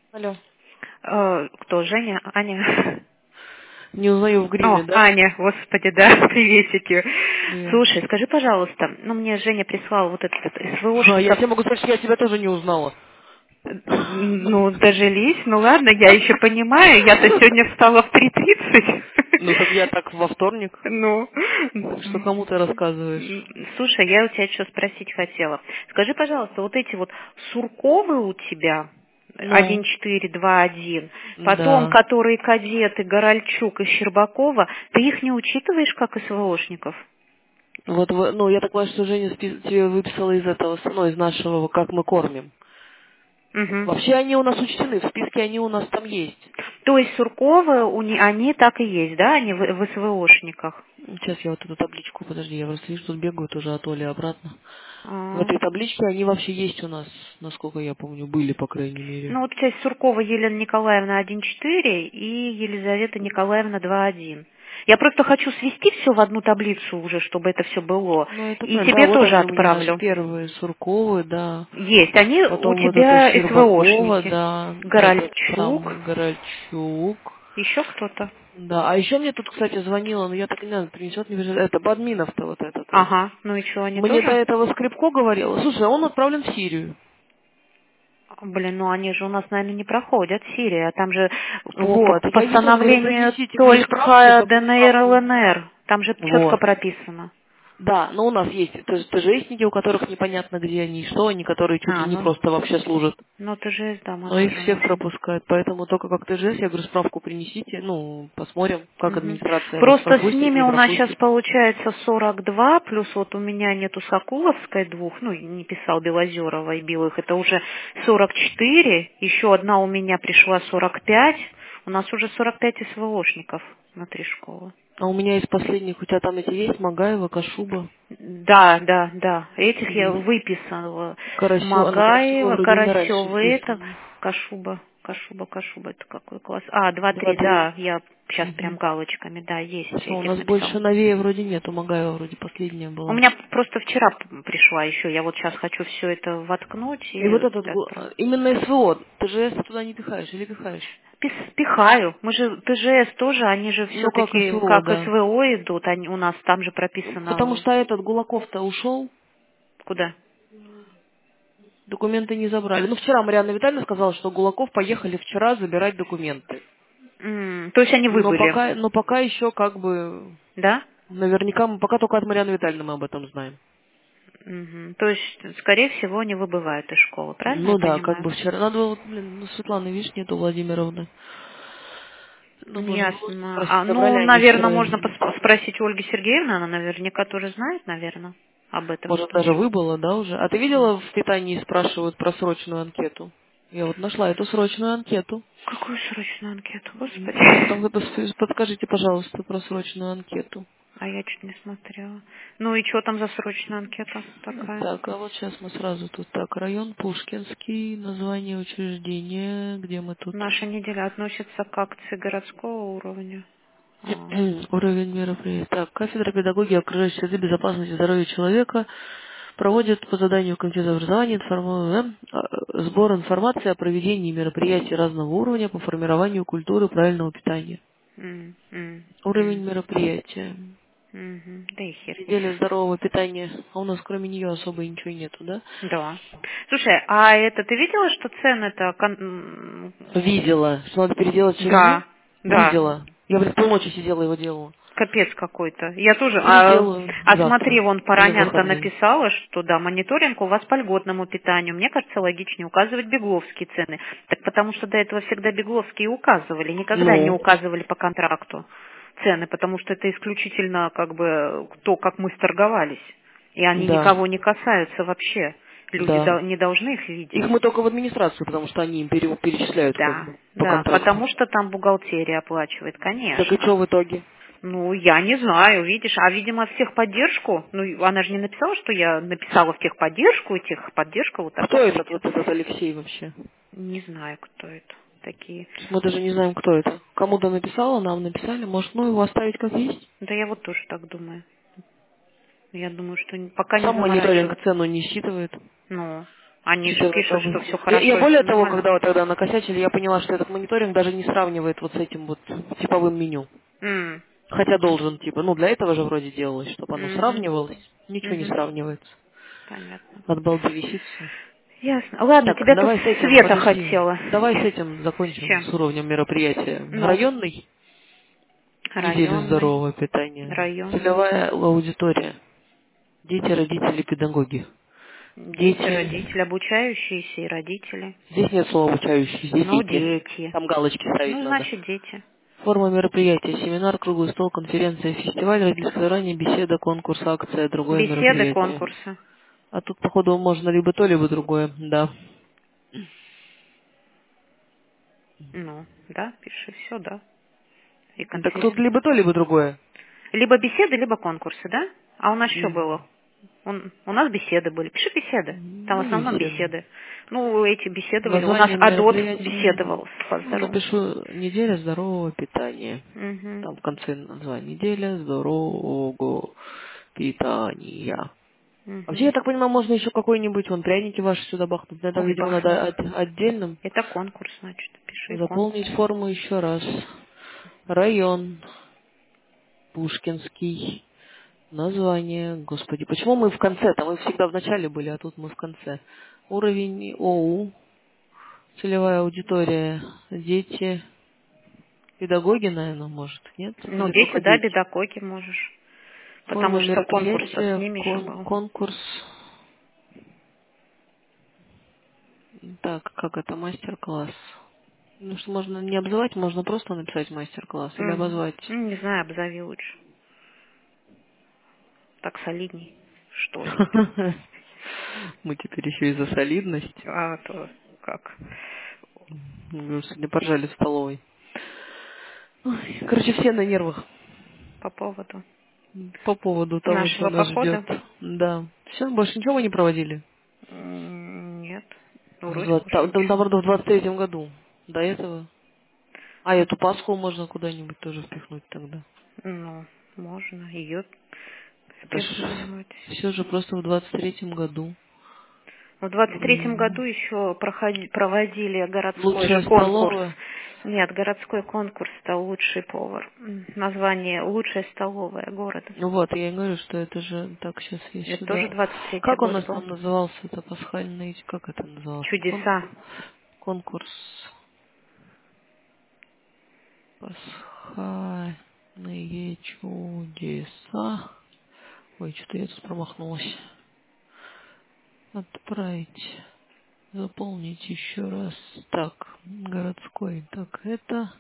Алло. Кто? Женя? Аня? Не узнаю в гриме, О, да? Аня, господи, да, приветики. Привет. Слушай, скажи, пожалуйста, мне Женя прислал вот этот А, я СВОшников. тебе могу сказать, что я тебя тоже не узнала. Ну, дожились, ну ладно, я еще понимаю, я-то сегодня встала в 3:30. Ну, так я так во вторник. Ну, Что кому ты рассказываешь? слушай, я у тебя что спросить хотела. Скажи, пожалуйста, вот эти вот Сурковы у тебя, Ну, 1421, потом, да. которые кадеты, Горальчук и Щербакова, ты их не учитываешь как СВОшников? Вот, ну, я так понимаю, что Женя тебе выписала из этого, ну, из нашего, как мы кормим. Угу. Вообще они у нас учтены, в списке они у нас там есть. То есть Сурковы, они так и есть, да, они в СВОшниках? Сейчас я вот эту табличку, подожди, я просто вижу, тут бегают уже от Оли обратно. В А. этой табличке они вообще есть у нас, насколько я помню, были, по крайней мере. Ну вот у тебя есть Суркова Елена Николаевна 1.4 и Елизавета Николаевна 2.1. Я просто хочу свести все в одну таблицу уже, чтобы это все было. Ну, это И правильно. Да, тебе вот тоже они у меня отправлю. первые, Сурковы, да. Есть. Они у Потом вот это тебя Щербакова, СВОшники. да. Этот Горальчук. сам Горальчук. Еще кто-то. Да, а еще мне тут, кстати, звонила, но я так и не знаю, принесет, не принесет. Это Бадминов-то вот этот вот. Ага. Ну и что, они Мне до тоже? этого Скрипко говорила. Слушай, он отправлен в Сирию. Блин, ну они же у нас, наверное, не проходят Сирия. Там же по Вот, я ей тоже говорю, постановлению принесите мне справку, только такую ДНР, справку. ЛНР. Там же четко Вот. прописано. Да, но у нас есть ТЖСники, у которых непонятно, где они и что они, которые чуть ли А, не ну, просто вообще служат. ну ТЖС, да, мы Но их тоже всех можем. пропускают, поэтому только как ТЖС, я говорю, справку принесите, ну, посмотрим, как Мгм. администрация вас Просто с пропустит, ними не у нас сейчас пропустит. получается 42, плюс вот у меня нету Сокуловской двух, ну, не писал Белозерова и Белых, это уже 44, еще одна у меня пришла 45, у нас уже 45 СВОшников внутри школы. А у меня из последних, у тебя там эти есть, Магаева, Кашуба, Да, да, да, этих я есть. выписала. Карасева, ну, Карасева Магаева, вроде у меня раньше Карасева, это списано. Кашуба, это какой класс? А, 2-3, 2-3. да, я сейчас прям Угу. галочками, да, есть, Что, у этих нас написала. больше новее вроде нету, Магаева вроде последняя У была. меня просто вчера пришла еще, я вот сейчас хочу все это воткнуть И вот и этот, отправить. именно СВО, ТЖС ты туда не пихаешь или пихаешь? Пихаю. Мы же ТЖС тоже, они же Ну, как все-таки СВО, как да. СВО идут, они, у нас там же Потому прописано что этот Гулаков-то ушел, куда. документы не забрали. Ну, вчера Марьяна Витальевна сказала, что Гулаков поехали вчера забирать документы. То есть они выбыли, Но пока еще как бы, да? наверняка, мы пока только от Марьяны Витальевны мы об этом знаем. Мгм. То есть, скорее всего, они выбывают из школы, правильно я Ну да, как понимаю? бы вчера. Надо было, вот, блин, ну Светланы, видишь, нету Владимировны. Ну, можно было Ясно. спросить, забрали Ну, они наверное, вчера или можно нет. спросить у Ольги Сергеевны, она наверняка тоже знает, наверное, об этом Может, даже случае. выбыло, да, уже? А ты видела, в питании спрашивают про срочную анкету? Я вот нашла эту срочную анкету. Какую срочную анкету, Ну, там господи? подскажите, пожалуйста, про срочную анкету. А я чуть не смотрела. Ну и что там за срочная анкета такая? Так, а вот сейчас мы сразу тут так, район Пушкинский, название учреждения, где мы тут? Наша неделя относится к акции городского уровня. А. Уровень мероприятий. Так, кафедра педагогии окружающей среды, безопасности и здоровья человека проводит по заданию Комитета образования сбор информации о проведении мероприятий разного уровня по формированию культуры правильного питания. М, м, м. Уровень мероприятия. Мгм. Да и хер с ним. Неделя здорового питания. А у нас кроме нее особо ничего нету, да? Да. Слушай, а это ты видела, что цены-то... Видела. Что надо переделать ширину? Да, да. Видела. Я, блин, полночи сидела его делала. Капец какой-то. Я тоже. Переделаю А смотри, завтра. вон Или в Паранян-то выходные. написала, что да, мониторинг у вас по льготному питанию. Мне кажется, логичнее указывать бегловские цены. Так потому что до этого всегда бегловские указывали, никогда не Ну, указывали по контракту цены, потому что это исключительно как бы то, как мы сторговались. И они да, никого не касаются вообще. Люди да. не должны их видеть. Их мы только в администрацию, потому что они им перечисляют как Да, бы по да, контракту. потому что там бухгалтерия оплачивает, Так и конечно. что в итоге? Ну, я не знаю, видишь, а, видимо, в техподдержку, ну, она же не написала, что я написала в техподдержку, и техподдержка вот так Кто этот, ответила. вот этот Алексей вообще? Не знаю, кто это такие. Мы даже не знаем, кто это. Кому-то написала, нам написали. Может, ну его оставить как есть? Да я вот тоже так думаю. Я думаю, что пока не Сам мониторинг заморачиваться. цену не считывает. Ну, Они же пишут, что все Я, хорошо я и более все того, нормально. когда вот тогда накосячили, я поняла, что этот мониторинг даже не сравнивает вот с этим вот типовым меню. Хотя должен, типа, ну для этого же вроде делалось, чтобы оно сравнивалось. Ничего не сравнивается. Понятно. От балды висит все. Ясно. Ладно, Так, тебя тут давай с этим, Света подожди. хотела. Давай с этим С закончим, чем? с уровнем мероприятия. Ну, Районный, неделя районный, здорового питания. районный. Целевая аудитория. Дети, родители, педагоги. Дети, Дети. родители, обучающиеся и родители. Здесь нет слова обучающие, здесь Ну, дети. дети. Там галочки ставить Ну, надо. значит, дети. Форма мероприятия. Семинар, круглый стол, конференция, фестиваль, родительское собрание, беседа, конкурс, акция, другое Беседы, мероприятие. конкурсы. А тут, походу, можно либо то, либо другое. Да. Ну, да, пиши все, да. И Так тут конференция. либо то, либо другое. Либо беседы, либо конкурсы, да? А у нас что было? У нас беседы были. Пиши беседы. Там в Ну, основном беседа. беседы. Ну, эти беседовали. У нас Название Адот мероприятия. беседовал по здоровому. Напишу «Неделя здорового питания». Угу. Там в конце название «Неделя здорового питания». Вообще, Угу. я так понимаю, можно еще какой-нибудь, вон, пряники ваши сюда бахнуть. Но это, Ой, видимо, бахнем. надо отдельным. Это конкурс, значит. Пиши конкурс. Заполнить форму еще раз. Район. Пушкинский. Название. Господи, почему мы в конце-то? Мы всегда в начале были, а тут мы в конце. Уровень ОУ. Целевая аудитория. Дети. Педагоги, наверное, может, нет? Ну, Или дети, только да, дети? педагоги можешь. Потому Форма что конкурс с мероприятия, ними еще был. конкурс. Так, как это, мастер-класс? Ну, что можно не обзывать, можно просто написать мастер-класс или обозвать. Не знаю, обзови лучше. Так солидней, что ли. Мы теперь еще и за солидность. А то как? Мы сегодня поржали в столовой. Ой, короче, все на нервах По поводу по поводу того, что нашего нас ждет. похода? Да. Все, больше ничего вы не проводили? Нет. В Вроде больше там, ничего. наоборот, в 23-м году. До этого. А эту Пасху можно куда-нибудь тоже впихнуть тогда. Ну, можно ее Это ж впихнуть. все же просто в 23-м году. В 23-м году еще проводили городской же Лучшая конкурс. столовая. Нет, городской конкурс это лучший повар. Название «Лучшая столовая города». Ну вот, я и говорю, что это же так сейчас есть Это тоже сюда. 23-й Как он у год нас был. там назывался, это пасхальный, как это называлось? Чудеса. Конкурс пасхальные чудеса. Ой, что-то я тут промахнулась. Отправить. Заполнить еще раз. Так, городской. Так, это...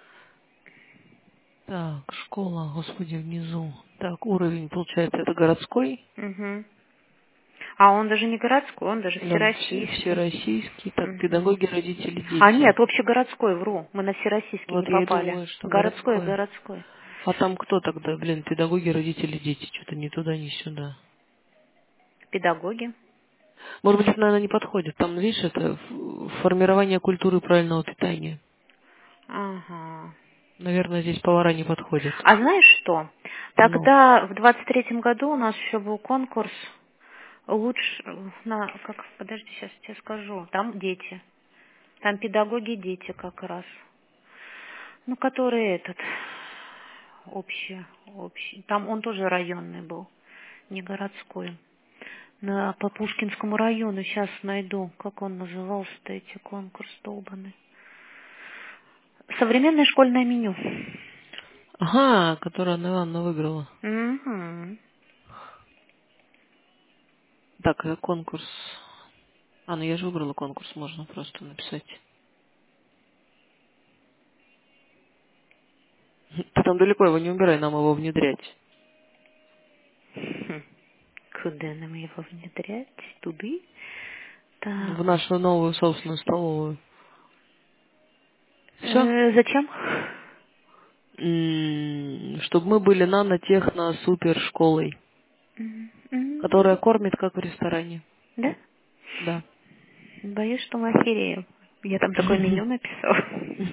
Так, школа, господи, внизу. Так, уровень, получается, это городской. Угу. А он даже не городской, он даже Да, всероссийский. всероссийский. Так, Угу. педагоги, родители, А дети. нет, общегородской, вру. Мы на всероссийский не Вот я и попали. думаю, что Городской, городской. городской. А там кто тогда, блин, педагоги, родители, дети? Что-то ни туда, ни сюда. Педагоги. Может быть, это, наверное, не подходит. Там, видишь, это формирование культуры правильного питания. Ага. Наверное, здесь повара не подходят. А знаешь что? Ну, Тогда в 23-м году у нас еще был конкурс лучше подожди, сейчас тебе скажу. Там дети. Там педагоги, дети как раз. Ну, которые общий. Там он тоже районный был, не городской. По Пушкинскому району сейчас найду, как он назывался-то, эти конкурс долбанный. Современное школьное меню. ага, которую Анна выиграла. Угу. Так, конкурс. А, ну я же выбрала конкурс, можно просто написать. Ты там далеко его не убирай, нам его внедрять. Куда нам его внедрять? Туды? Так. В нашу новую собственную столовую. Все? Зачем? Чтобы мы были нано-техно супер школой, которая кормит как в ресторане. Да? Да. Боюсь, что мы охереем. Я там такое меню написала.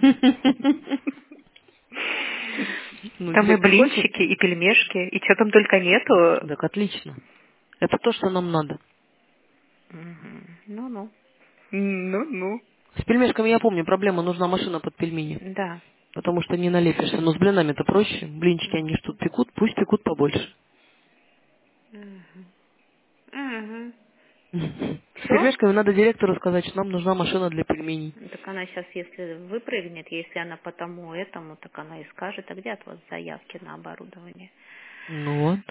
Ну, Там и директор хочет? блинчики, и пельмешки, и что там только нету. Так, отлично. Это то, что нам надо. Ну-ну. Ну-ну. С пельмешками я помню, проблема, нужна машина под пельмени. Да. Потому что не налепишься. Но с блинами-то проще. Блинчики они ж тут пекут, пусть пекут побольше. Угу. Угу. С Все? пельмешками надо директору сказать, что нам нужна машина для пельменей. Так она сейчас, если выпрыгнет, если она по тому этому, так она и скажет, а где от вас заявки на оборудование? Ну вот.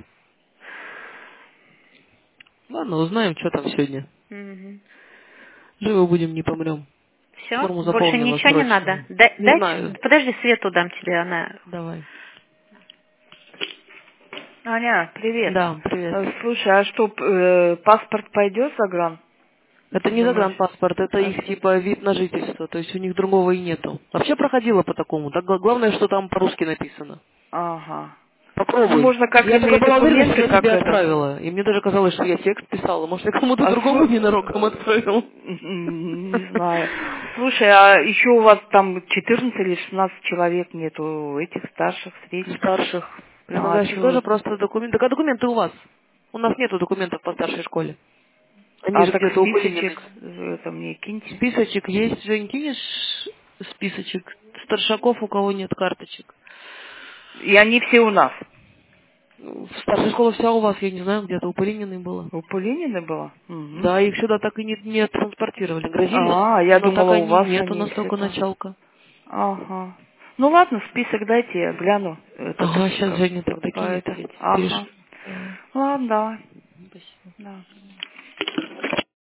Ладно, узнаем, что там сегодня. Угу. Живы будем, не помрем. Все? Форму Больше заполнила ничего не надо? срочно. Не знаю. Подожди, Свету дам тебе, она... Давай. Аня, привет. Да, привет. Слушай, а что, паспорт пойдет загран? Это не Думаешь? загранпаспорт, это А их что? типа вид на жительство, то есть у них другого и нету. Вообще проходила по такому, так главное, что там по-русски написано. Ага. Ну, Попробуй. можно как Я только иные была уверена, что документы, я как тебе это. отправила. И мне даже казалось, что я текст писала. Может, я кому-то А другому ненароком отправил. Не знаю. Слушай, а еще у вас там 14 или 16 человек нету этих старших, средних? Старших. А Предлагающих чё? тоже просто документы. Так а документы у вас? У нас нету документов по старшей школе. Они А же так где-то у Полининых. списочек это мне киньте. Списочек есть. Жень, кинешь списочек старшаков, у кого нет карточек? И они все у нас. Старшая школа вся у вас, я не знаю, где-то у Полининой было. У Полинины было? Угу. Да, их сюда так и не транспортировали. Грозились, А, я но так думала, у они вас нет, у они нас все только там. началка. Ага. Ну ладно, список дайте, я гляну. Этот, Ага, сейчас Женя по тогда по кинет, это. я тебе Ага. перешлю. Давай. Ладно, давай. Спасибо. Да.